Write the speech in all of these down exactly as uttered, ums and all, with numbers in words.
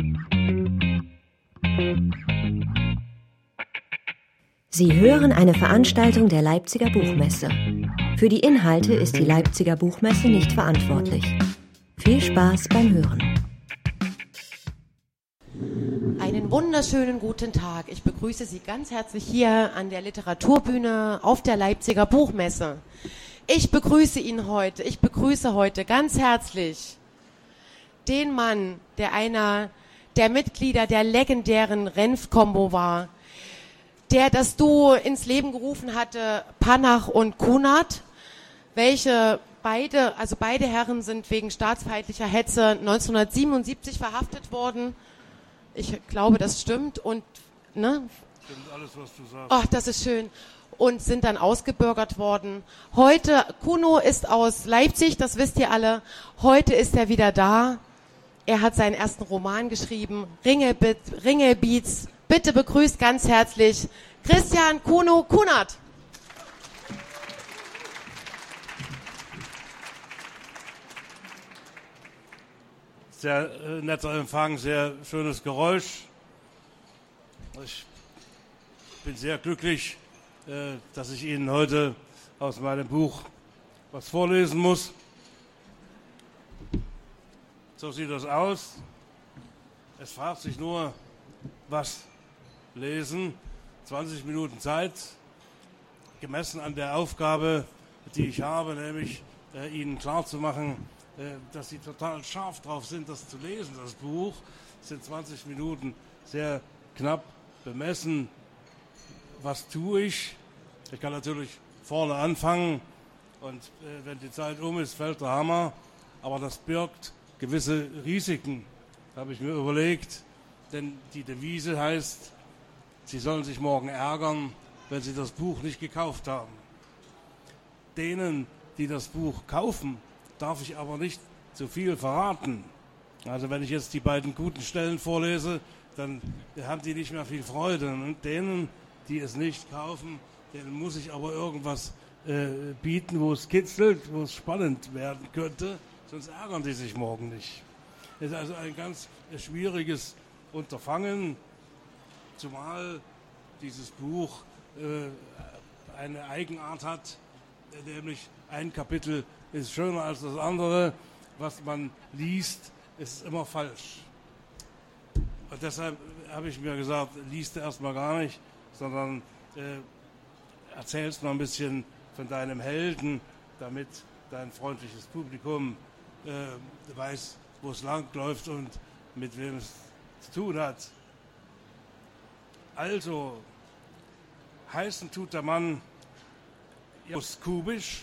Sie hören eine Veranstaltung der Leipziger Buchmesse. Für die Inhalte ist die Leipziger Buchmesse nicht verantwortlich. Viel Spaß beim Hören. Einen wunderschönen guten Tag. Ich begrüße Sie ganz herzlich hier an der Literaturbühne auf der Leipziger Buchmesse. Ich begrüße ihn heute, ich begrüße heute ganz herzlich den Mann, der einer der Mitglieder der legendären Renft-Kombo war, der das Duo ins Leben gerufen hatte, Panach und Kunert, welche beide, also beide Herren sind wegen staatsfeindlicher Hetze neunzehnhundertsiebenundsiebzig verhaftet worden. Ich glaube, das stimmt und, ne? Stimmt alles, was du sagst. Ach, das ist schön. Und sind dann ausgebürgert worden. Heute, Kuno ist aus Leipzig, das wisst ihr alle. Heute ist er wieder da. Er hat seinen ersten Roman geschrieben, Ringelbeat, Ringelbeats. Bitte begrüßt ganz herzlich Christian Kuno Kunert. Sehr äh, netter Empfang, sehr schönes Geräusch. Ich bin sehr glücklich, äh, dass ich Ihnen heute aus meinem Buch was vorlesen muss. So sieht das aus. Es fragt sich nur, was lesen. zwanzig Minuten Zeit, gemessen an der Aufgabe, die ich habe, nämlich äh, Ihnen klarzumachen, äh, dass Sie total scharf drauf sind, das zu lesen, das Buch. Es sind zwanzig Minuten sehr knapp bemessen. Was tue ich? Ich kann natürlich vorne anfangen und äh, wenn die Zeit um ist, fällt der Hammer. Aber das birgt gewisse Risiken, habe ich mir überlegt. Denn die Devise heißt, Sie sollen sich morgen ärgern, wenn Sie das Buch nicht gekauft haben. Denen, die das Buch kaufen, darf ich aber nicht zu viel verraten. Also wenn ich jetzt die beiden guten Stellen vorlese, dann haben die nicht mehr viel Freude. Und denen, die es nicht kaufen, denen muss ich aber irgendwas äh, bieten, wo es kitzelt, wo es spannend werden könnte, sonst ärgern die sich morgen nicht. Es ist also ein ganz schwieriges Unterfangen, zumal dieses Buch äh, eine Eigenart hat, nämlich ein Kapitel ist schöner als das andere. Was man liest, ist immer falsch. Und deshalb habe ich mir gesagt, liest du erstmal gar nicht, sondern äh, erzählst mal ein bisschen von deinem Helden, damit dein freundliches Publikum äh, weiß, wo es lang läuft und mit wem es zu tun hat. Also, heißen tut der Mann Jos Kubisch.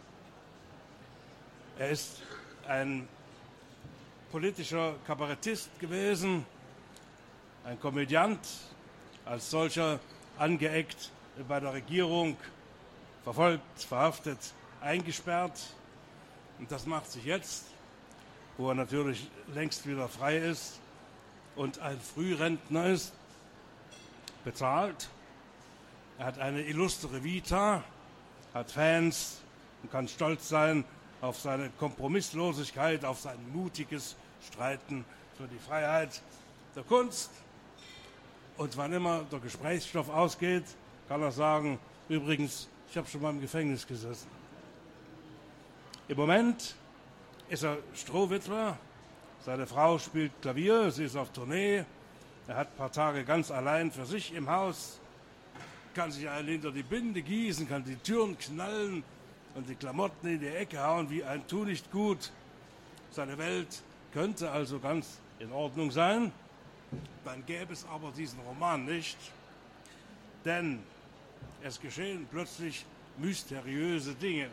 Er ist ein politischer Kabarettist gewesen, ein Komödiant, als solcher angeeckt bei der Regierung, verfolgt, verhaftet, eingesperrt. Und das macht sich jetzt, wo er natürlich längst wieder frei ist und ein Frührentner ist, bezahlt. Er hat eine illustre Vita, hat Fans und kann stolz sein auf seine Kompromisslosigkeit, auf sein mutiges Streiten für die Freiheit der Kunst. Und wann immer der Gesprächsstoff ausgeht, kann er sagen, übrigens, ich habe schon mal im Gefängnis gesessen. Im Moment ist er Strohwitwer, seine Frau spielt Klavier, sie ist auf Tournee, er hat ein paar Tage ganz allein für sich im Haus, kann sich einen hinter die Binde gießen, kann die Türen knallen und die Klamotten in die Ecke hauen wie ein Tu nicht gut. Seine Welt könnte also ganz in Ordnung sein, dann gäbe es aber diesen Roman nicht, denn es geschehen plötzlich mysteriöse Dinge.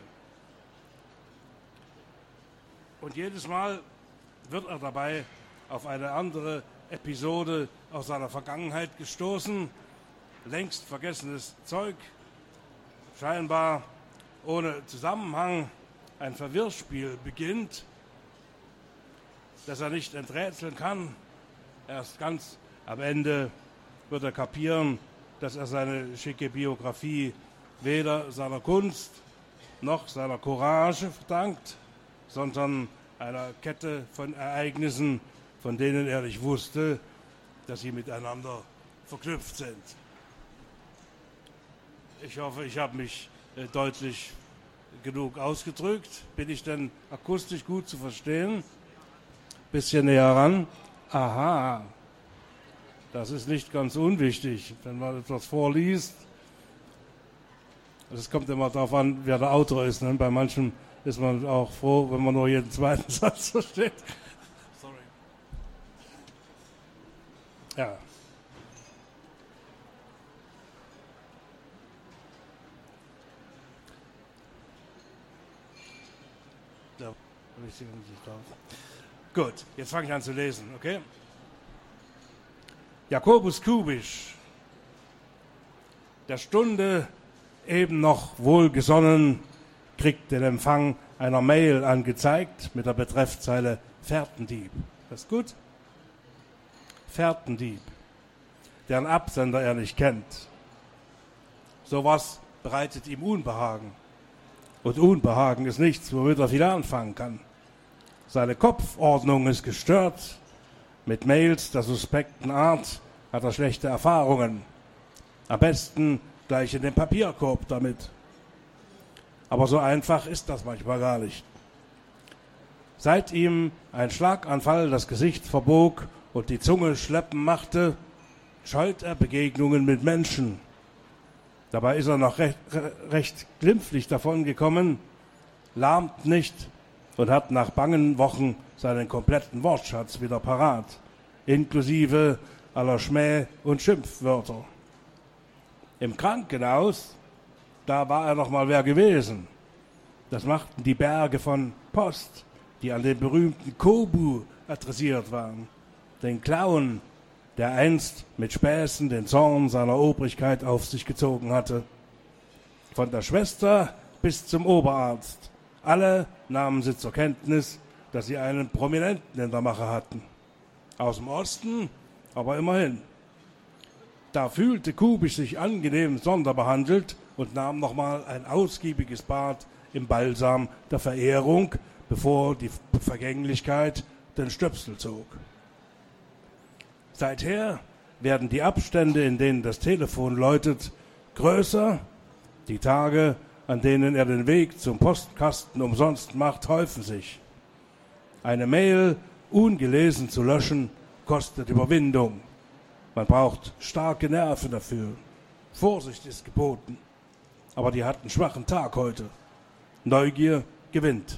Und jedes Mal wird er dabei auf eine andere Episode aus seiner Vergangenheit gestoßen. Längst vergessenes Zeug, scheinbar ohne Zusammenhang. Ein Verwirrspiel beginnt, das er nicht enträtseln kann. Erst ganz am Ende wird er kapieren, dass er seine schicke Biografie weder seiner Kunst noch seiner Courage verdankt, sondern einer Kette von Ereignissen, von denen er nicht wusste, dass sie miteinander verknüpft sind. Ich hoffe, ich habe mich äh, deutlich genug ausgedrückt. Bin ich denn akustisch gut zu verstehen? Bisschen näher ran. Aha, das ist nicht ganz unwichtig, wenn man etwas vorliest. Es kommt immer darauf an, wer der Autor ist. Ne? Bei manchen ist man auch froh, wenn man nur jeden zweiten Satz versteht. Sorry. Ja. Ja, ich sehe nicht drauf. Gut, jetzt fange ich an zu lesen, okay? Jakobus Kubisch, der Stunde eben noch wohlgesonnen, kriegt den Empfang einer Mail angezeigt mit der Betreffzeile Fährtendieb. Das ist gut? Fährtendieb, deren Absender er nicht kennt. Sowas bereitet ihm Unbehagen. Und Unbehagen ist nichts, womit er viel anfangen kann. Seine Kopfordnung ist gestört. Mit Mails der suspekten Art hat er schlechte Erfahrungen. Am besten gleich in den Papierkorb damit. Aber so einfach ist das manchmal gar nicht. Seit ihm ein Schlaganfall das Gesicht verbog und die Zunge schleppen machte, scheut er Begegnungen mit Menschen. Dabei ist er noch recht, recht glimpflich davongekommen, lahmt nicht und hat nach bangen Wochen seinen kompletten Wortschatz wieder parat, inklusive aller Schmäh- und Schimpfwörter. Im Krankenhaus, da war er noch mal wer gewesen. Das machten die Berge von Post, die an den berühmten Kobu adressiert waren, den Clown, der einst mit Späßen den Zorn seiner Obrigkeit auf sich gezogen hatte. Von der Schwester bis zum Oberarzt. Alle nahmen sie zur Kenntnis, dass sie einen Prominenten in der Mache hatten. Aus dem Osten, aber immerhin. Da fühlte Kubisch sich angenehm sonderbehandelt und nahm nochmal ein ausgiebiges Bad im Balsam der Verehrung, bevor die Vergänglichkeit den Stöpsel zog. Seither werden die Abstände, in denen das Telefon läutet, größer. Die Tage, an denen er den Weg zum Postkasten umsonst macht, häufen sich. Eine Mail ungelesen zu löschen, kostet Überwindung. Man braucht starke Nerven dafür. Vorsicht ist geboten. Aber die hat einen schwachen Tag heute. Neugier gewinnt.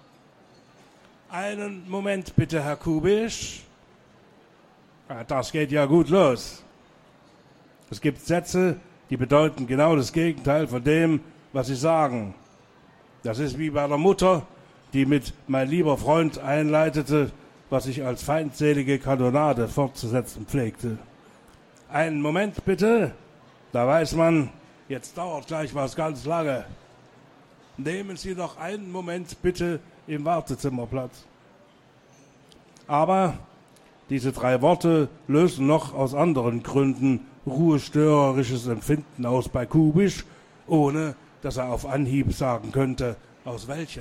Einen Moment bitte, Herr Kubisch. Ja, das geht ja gut los. Es gibt Sätze, die bedeuten genau das Gegenteil von dem, was sie sagen. Das ist wie bei der Mutter, die mit mein lieber Freund einleitete, was ich als feindselige Kanonade fortzusetzen pflegte. Einen Moment bitte, da weiß man, jetzt dauert gleich was ganz lange. Nehmen Sie noch einen Moment bitte im Wartezimmer Platz. Aber diese drei Worte lösen noch aus anderen Gründen ruhestörerisches Empfinden aus bei Kubisch, ohne dass er auf Anhieb sagen könnte, aus welchen.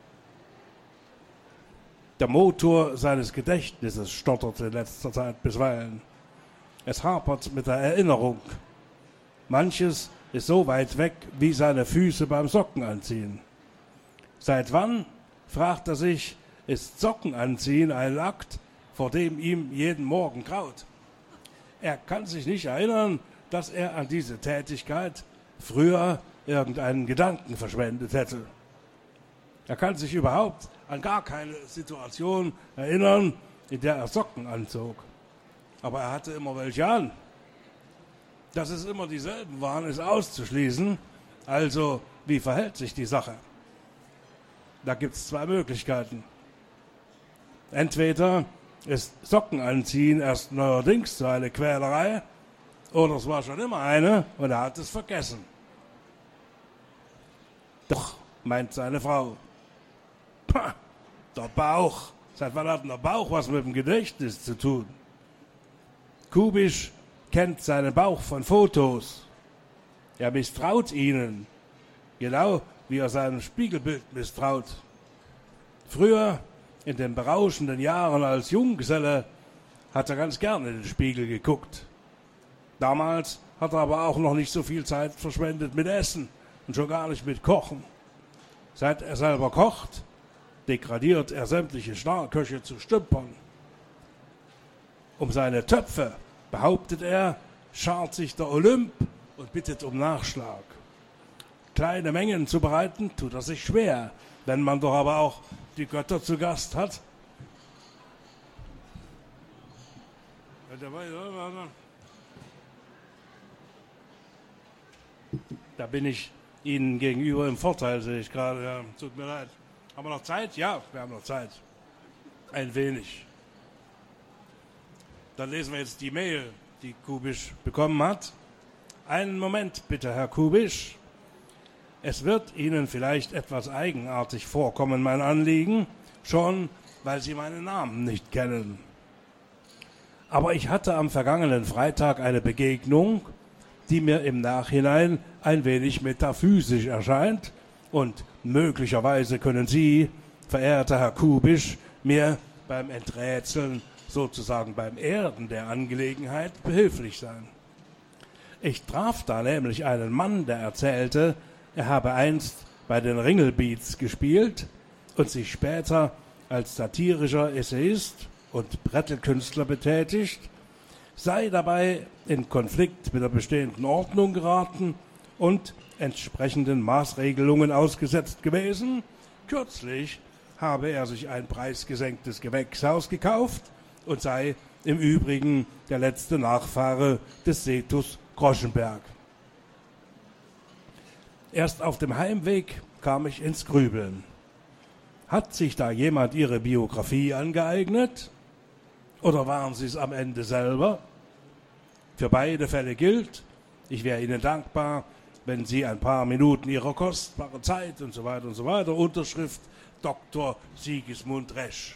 Der Motor seines Gedächtnisses stotterte in letzter Zeit bisweilen. Es hapert mit der Erinnerung. Manches ist so weit weg wie seine Füße beim Sockenanziehen. Seit wann, fragt er sich, ist Sockenanziehen ein Akt, vor dem ihm jeden Morgen graut? Er kann sich nicht erinnern, dass er an diese Tätigkeit früher irgendeinen Gedanken verschwendet hätte. Er kann sich überhaupt an gar keine Situation erinnern, in der er Socken anzog. Aber er hatte immer welche an. Dass es immer dieselben waren, ist auszuschließen. Also, wie verhält sich die Sache? Da gibt es zwei Möglichkeiten. Entweder ist Socken anziehen erst neuerdings so eine Quälerei, oder es war schon immer eine und er hat es vergessen. Doch, meint seine Frau. Pah, der Bauch. Seit wann hat denn der Bauch was mit dem Gedächtnis zu tun? Kubisch kennt seinen Bauch von Fotos. Er misstraut ihnen, genau wie er seinem Spiegelbild misstraut. Früher In den berauschenden Jahren als Junggeselle hat er ganz gerne in den Spiegel geguckt. Damals hat er aber auch noch nicht so viel Zeit verschwendet mit Essen und schon gar nicht mit Kochen. Seit er selber kocht, degradiert er sämtliche Starköche zu Stümpern. Um seine Töpfe, behauptet er, schart sich der Olymp und bittet um Nachschlag. Kleine Mengen zu bereiten, tut er sich schwer, wenn man doch aber auch die Götter zu Gast hat. Da bin ich Ihnen gegenüber im Vorteil, sehe ich gerade. Ja, tut mir leid. Haben wir noch Zeit? Ja, wir haben noch Zeit. Ein wenig. Dann lesen wir jetzt die Mail, die Kubisch bekommen hat. Einen Moment bitte, Herr Kubisch. Es wird Ihnen vielleicht etwas eigenartig vorkommen, mein Anliegen, schon weil Sie meinen Namen nicht kennen. Aber ich hatte am vergangenen Freitag eine Begegnung, die mir im Nachhinein ein wenig metaphysisch erscheint und möglicherweise können Sie, verehrter Herr Kubisch, mir beim Enträtseln, sozusagen beim Erden der Angelegenheit behilflich sein. Ich traf da nämlich einen Mann, der erzählte, er habe einst bei den Ringelbeats gespielt und sich später als satirischer Essayist und Brettelkünstler betätigt, sei dabei in Konflikt mit der bestehenden Ordnung geraten und entsprechenden Maßregelungen ausgesetzt gewesen. Kürzlich habe er sich ein preisgesenktes Gewächshaus gekauft und sei im Übrigen der letzte Nachfahre des Cetus Groschenberg. Erst auf dem Heimweg kam ich ins Grübeln. Hat sich da jemand Ihre Biografie angeeignet? Oder waren Sie es am Ende selber? Für beide Fälle gilt, ich wäre Ihnen dankbar, wenn Sie ein paar Minuten Ihrer kostbaren Zeit und so weiter und so weiter, Unterschrift Doktor Sigismund Resch.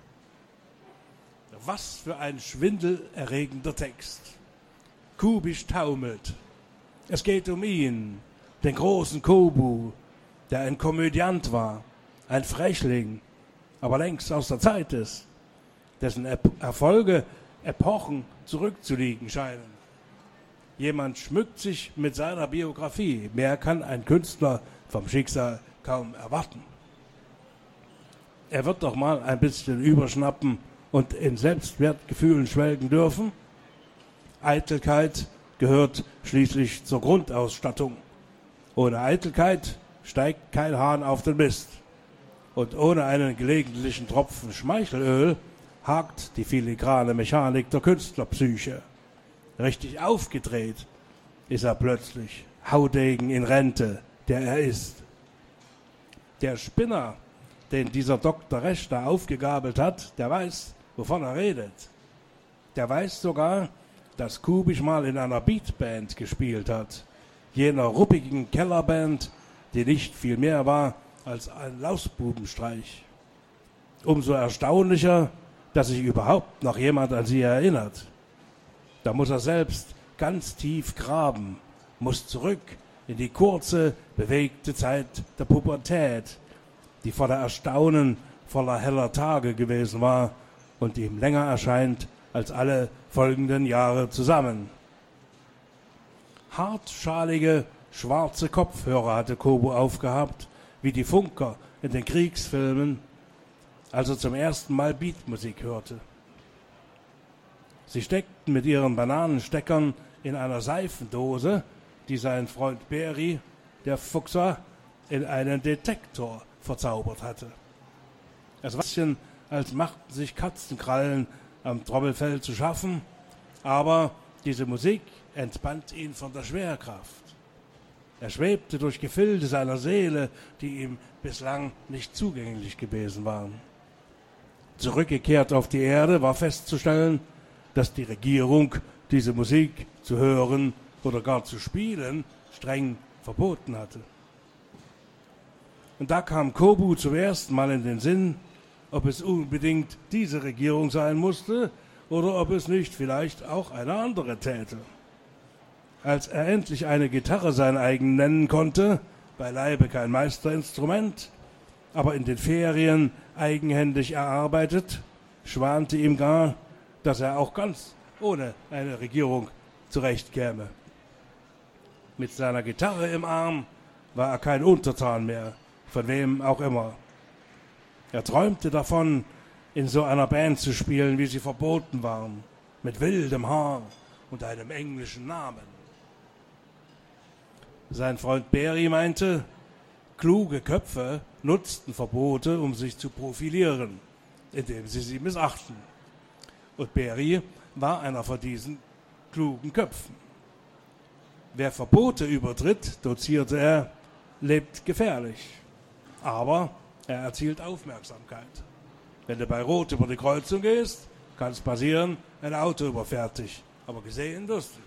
Was für ein schwindelerregender Text. Kubisch taumelt. Es geht um ihn, den großen Kobu, der ein Komödiant war, ein Frechling, aber längst aus der Zeit ist, dessen Erfolge Epochen zurückzuliegen scheinen. Jemand schmückt sich mit seiner Biografie. Mehr kann ein Künstler vom Schicksal kaum erwarten. Er wird doch mal ein bisschen überschnappen und in Selbstwertgefühlen schwelgen dürfen. Eitelkeit gehört schließlich zur Grundausstattung. Ohne Eitelkeit steigt kein Hahn auf den Mist. Und ohne einen gelegentlichen Tropfen Schmeichelöl hakt die filigrane Mechanik der Künstlerpsyche. Richtig aufgedreht ist er plötzlich, Haudegen in Rente, der er ist. Der Spinner, den dieser Doktor Resch da aufgegabelt hat, der weiß, wovon er redet. Der weiß sogar, dass Kubisch mal in einer Beatband gespielt hat, jener ruppigen Kellerband, die nicht viel mehr war als ein Lausbubenstreich. Umso erstaunlicher, dass sich überhaupt noch jemand an sie erinnert. Da muss er selbst ganz tief graben, muss zurück in die kurze, bewegte Zeit der Pubertät, die voller Erstaunen, voller heller Tage gewesen war und ihm länger erscheint als alle folgenden Jahre zusammen. Hartschalige, schwarze Kopfhörer hatte Kobu aufgehabt, wie die Funker in den Kriegsfilmen, als er zum ersten Mal Beatmusik hörte. Sie steckten mit ihren Bananensteckern in einer Seifendose, die sein Freund Beri, der Fuchser, in einen Detektor verzaubert hatte. Es war ein bisschen, als machten sich Katzenkrallen am Trommelfell zu schaffen, aber diese Musik entspannt ihn von der Schwerkraft. Er schwebte durch Gefilde seiner Seele, die ihm bislang nicht zugänglich gewesen waren. Zurückgekehrt auf die Erde war festzustellen, dass die Regierung diese Musik zu hören oder gar zu spielen streng verboten hatte. Und da kam Kobu zum ersten Mal in den Sinn, ob es unbedingt diese Regierung sein musste oder ob es nicht vielleicht auch eine andere täte. Als er endlich eine Gitarre sein eigen nennen konnte, beileibe kein Meisterinstrument, aber in den Ferien eigenhändig erarbeitet, schwante ihm gar, dass er auch ganz ohne eine Regierung zurechtkäme. Mit seiner Gitarre im Arm war er kein Untertan mehr, von wem auch immer. Er träumte davon, in so einer Band zu spielen, wie sie verboten waren, mit wildem Haar und einem englischen Namen. Sein Freund Berry meinte, kluge Köpfe nutzten Verbote, um sich zu profilieren, indem sie sie missachten. Und Berry war einer von diesen klugen Köpfen. Wer Verbote übertritt, dozierte er, lebt gefährlich. Aber er erzielt Aufmerksamkeit. Wenn du bei Rot über die Kreuzung gehst, kann es passieren, ein Auto überfährt dich. Aber gesehen wirst du.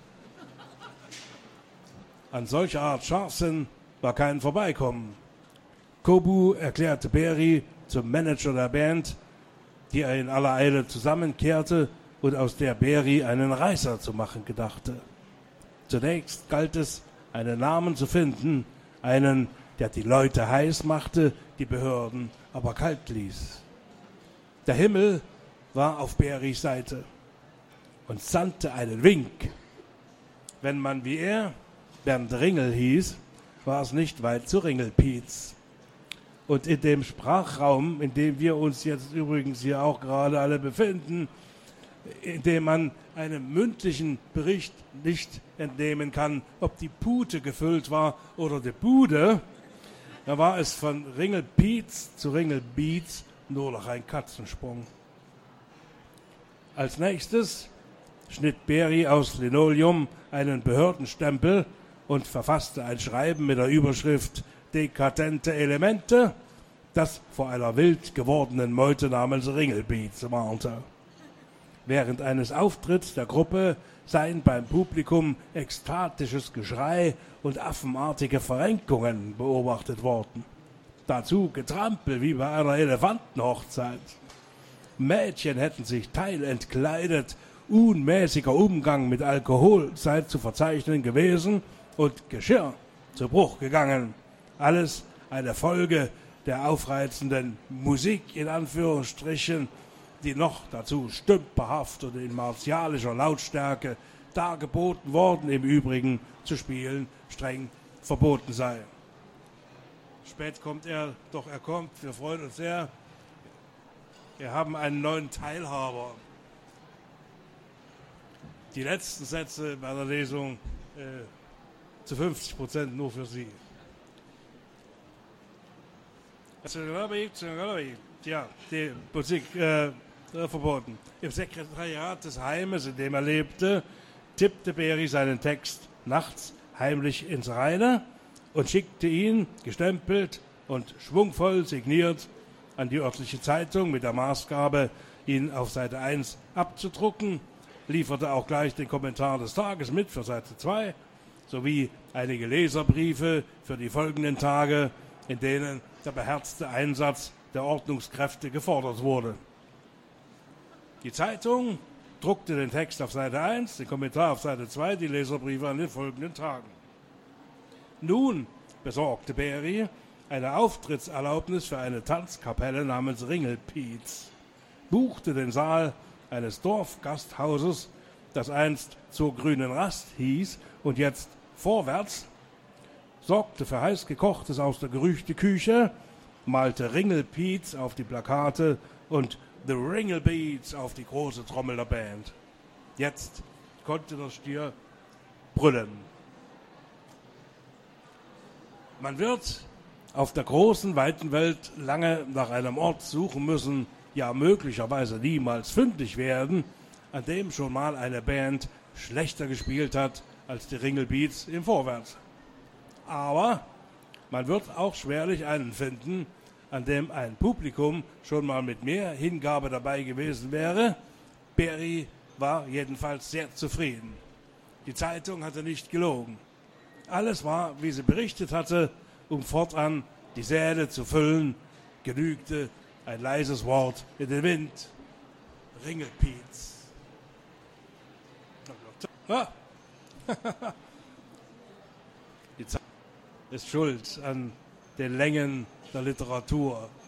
An solcher Art Scharfsinn war kein Vorbeikommen. Kobu erklärte Berry zum Manager der Band, die er in aller Eile zusammenkehrte und aus der Berry einen Reißer zu machen gedachte. Zunächst galt es, einen Namen zu finden, einen, der die Leute heiß machte, die Behörden aber kalt ließ. Der Himmel war auf Berrys Seite und sandte einen Wink. Wenn man wie er Bernd Ringel hieß, war es nicht weit zu Ringelpiez. Und in dem Sprachraum, in dem wir uns jetzt übrigens hier auch gerade alle befinden, in dem man einem mündlichen Bericht nicht entnehmen kann, ob die Pute gefüllt war oder die Bude, da war es von Ringelpiez zu Ringelbiez nur noch ein Katzensprung. Als nächstes schnitt Berry aus Linoleum einen Behördenstempel und verfasste ein Schreiben mit der Überschrift Dekadente Elemente, das vor einer wild gewordenen Meute namens Ringelbeats warnte. Während eines Auftritts der Gruppe seien beim Publikum ekstatisches Geschrei und affenartige Verrenkungen beobachtet worden. Dazu Getrampel wie bei einer Elefantenhochzeit. Mädchen hätten sich teilentkleidet, unmäßiger Umgang mit Alkohol sei zu verzeichnen gewesen und Geschirr zu Bruch gegangen. Alles eine Folge der aufreizenden Musik in Anführungsstrichen, die noch dazu stümperhaft und in martialischer Lautstärke dargeboten worden, im Übrigen zu spielen streng verboten sei. Spät kommt er, doch er kommt, wir freuen uns sehr. Wir haben einen neuen Teilhaber. Die letzten Sätze bei der Lesung äh, zu fünfzig Prozent nur für Sie. Ja, die Musik äh, verboten. Im Sekretariat des Heimes, in dem er lebte, tippte Berry seinen Text nachts heimlich ins Reine und schickte ihn, gestempelt und schwungvoll signiert, an die örtliche Zeitung mit der Maßgabe, ihn auf Seite eins abzudrucken, lieferte auch gleich den Kommentar des Tages mit für Seite zwei, sowie einige Leserbriefe für die folgenden Tage, in denen der beherzte Einsatz der Ordnungskräfte gefordert wurde. Die Zeitung druckte den Text auf Seite eins, den Kommentar auf Seite zwei, die Leserbriefe an den folgenden Tagen. Nun besorgte Berry eine Auftrittserlaubnis für eine Tanzkapelle namens Ringelpiez, buchte den Saal eines Dorfgasthauses, das einst zur Grünen Rast hieß und jetzt Vorwärts, sorgte für heiß gekochtes aus der Gerüchteküche, malte Ringelpiez auf die Plakate und The Ringelbeats auf die große Trommel der Band. Jetzt konnte der Stier brüllen. Man wird auf der großen, weiten Welt lange nach einem Ort suchen müssen, ja möglicherweise niemals fündig werden, an dem schon mal eine Band schlechter gespielt hat als die Ringelbeats im Vorwärts. Aber man wird auch schwerlich einen finden, an dem ein Publikum schon mal mit mehr Hingabe dabei gewesen wäre. Berry war jedenfalls sehr zufrieden. Die Zeitung hatte nicht gelogen. Alles war, wie sie berichtet hatte, um fortan die Säle zu füllen, genügte ein leises Wort in den Wind. Ringelpiez. Ah. Die Zeit ist schuld an den Längen der Literatur.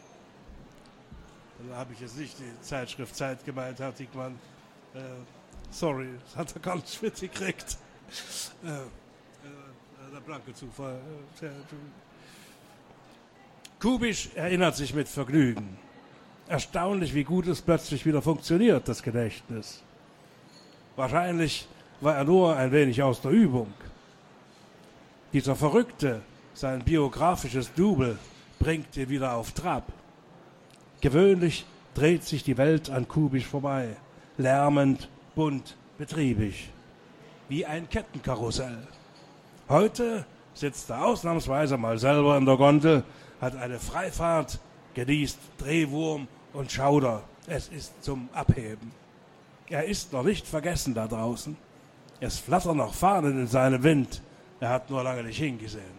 Da habe ich jetzt nicht die Zeitschrift Zeit gemeint, Herr Diekmann. Äh, sorry, das hat er gar nicht mitgekriegt. Äh, äh, der blanke Zufall. Kubisch erinnert sich mit Vergnügen. Erstaunlich, wie gut es plötzlich wieder funktioniert, das Gedächtnis. Wahrscheinlich war er nur ein wenig aus der Übung. Dieser Verrückte, sein biografisches Double, bringt ihn wieder auf Trab. Gewöhnlich dreht sich die Welt an Kubisch vorbei, lärmend, bunt, betriebig, wie ein Kettenkarussell. Heute sitzt er ausnahmsweise mal selber in der Gondel, hat eine Freifahrt, genießt Drehwurm und Schauder. Es ist zum Abheben. Er ist noch nicht vergessen da draußen. Es flattern noch Fahnen in seinem Wind. Er hat nur lange nicht hingesehen.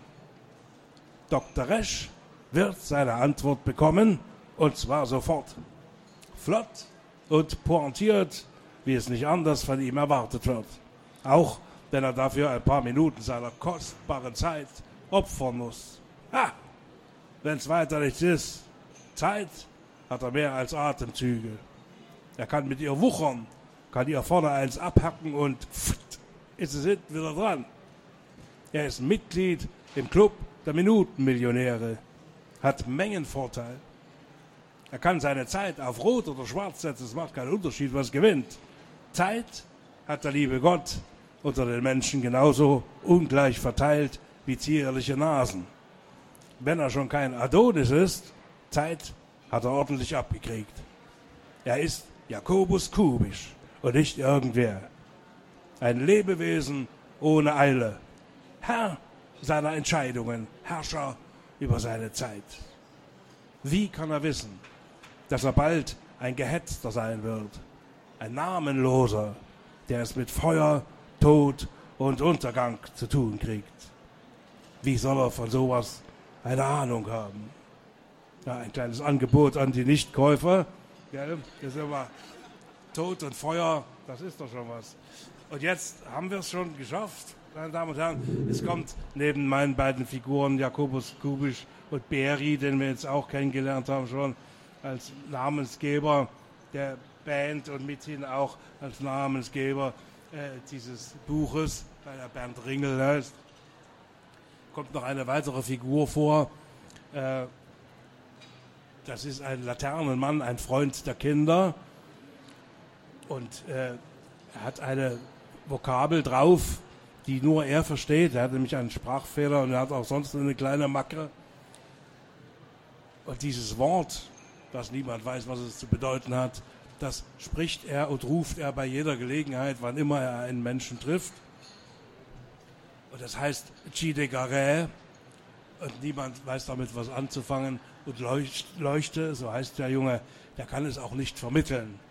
Doktor Resch wird seine Antwort bekommen, und zwar sofort. Flott und pointiert, wie es nicht anders von ihm erwartet wird. Auch wenn er dafür ein paar Minuten seiner kostbaren Zeit opfern muss. Ha! Wenn's weiter nichts ist. Zeit hat er mehr als Atemzüge. Er kann mit ihr wuchern, kann ihr vorne eins abhacken und pft, ist es hinten wieder dran. Er ist Mitglied im Club der Minutenmillionäre, hat Mengenvorteil. Er kann seine Zeit auf Rot oder Schwarz setzen, es macht keinen Unterschied, was gewinnt. Zeit hat der liebe Gott unter den Menschen genauso ungleich verteilt wie zierliche Nasen. Wenn er schon kein Adonis ist, Zeit hat er ordentlich abgekriegt. Er ist Jakobus Kubisch und nicht irgendwer. Ein Lebewesen ohne Eile. Herr seiner Entscheidungen, Herrscher über seine Zeit. Wie kann er wissen, dass er bald ein Gehetzter sein wird? Ein Namenloser, der es mit Feuer, Tod und Untergang zu tun kriegt. Wie soll er von sowas eine Ahnung haben? Ja, ein kleines Angebot an die Nichtkäufer. Gell? Das ist immer Tod und Feuer, das ist doch schon was. Und jetzt haben wir es schon geschafft, meine Damen und Herren. Es kommt neben meinen beiden Figuren, Jakobus Kubisch und Beri, den wir jetzt auch kennengelernt haben, schon als Namensgeber der Band und mithin auch als Namensgeber äh, dieses Buches, weil er Bernd Ringel heißt, kommt noch eine weitere Figur vor. Äh, das ist ein Laternenmann, ein Freund der Kinder. Und äh, er hat eine Vokabel drauf, die nur er versteht. Er hat nämlich einen Sprachfehler und er hat auch sonst eine kleine Macke. Und dieses Wort, das niemand weiß, was es zu bedeuten hat, das spricht er und ruft er bei jeder Gelegenheit, wann immer er einen Menschen trifft. Und das heißt Chi de Garay. Und niemand weiß damit was anzufangen. Und Leucht, Leuchte, so heißt der Junge, der kann es auch nicht vermitteln.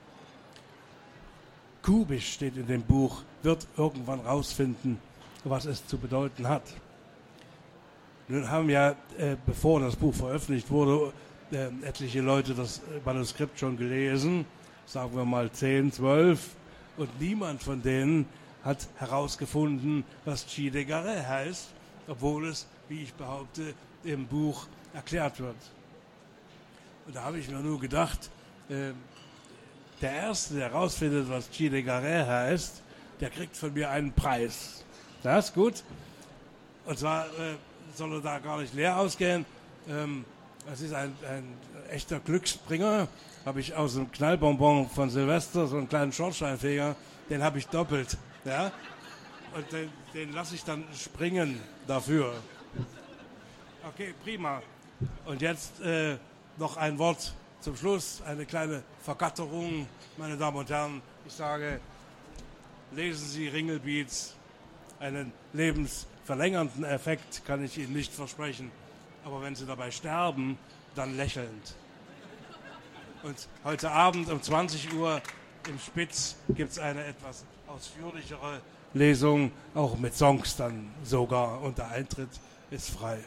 Kubisch steht in dem Buch, wird irgendwann rausfinden, was es zu bedeuten hat. Nun haben ja, äh, bevor das Buch veröffentlicht wurde, äh, etliche Leute das Manuskript schon gelesen, sagen wir mal zehn, zwölf, und niemand von denen hat herausgefunden, was Chi de Garay heißt, obwohl es, wie ich behaupte, im Buch erklärt wird. Und da habe ich mir nur gedacht, äh, der Erste, der herausfindet, was Chi de Garay heißt, der kriegt von mir einen Preis. Das ist gut. Und zwar äh, soll er da gar nicht leer ausgehen. Ähm, das ist ein, ein echter Glücksbringer. Habe ich aus dem Knallbonbon von Silvester, so einen kleinen Schornsteinfeger, den habe ich doppelt. Ja? Und den, den lasse ich dann springen dafür. Okay, prima. Und jetzt äh, noch ein Wort zum Schluss, eine kleine Vergatterung, meine Damen und Herren. Ich sage, lesen Sie Ringelbeats. Einen lebensverlängernden Effekt kann ich Ihnen nicht versprechen. Aber wenn Sie dabei sterben, dann lächelnd. Und heute Abend um zwanzig Uhr im Spitz gibt es eine etwas ausführlichere Lesung, auch mit Songs dann sogar. Und der Eintritt ist frei.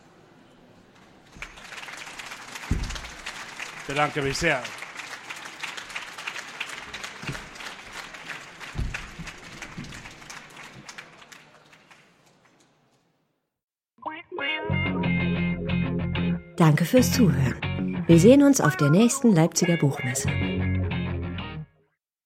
Ich bedanke mich sehr. Danke fürs Zuhören. Wir sehen uns auf der nächsten Leipziger Buchmesse.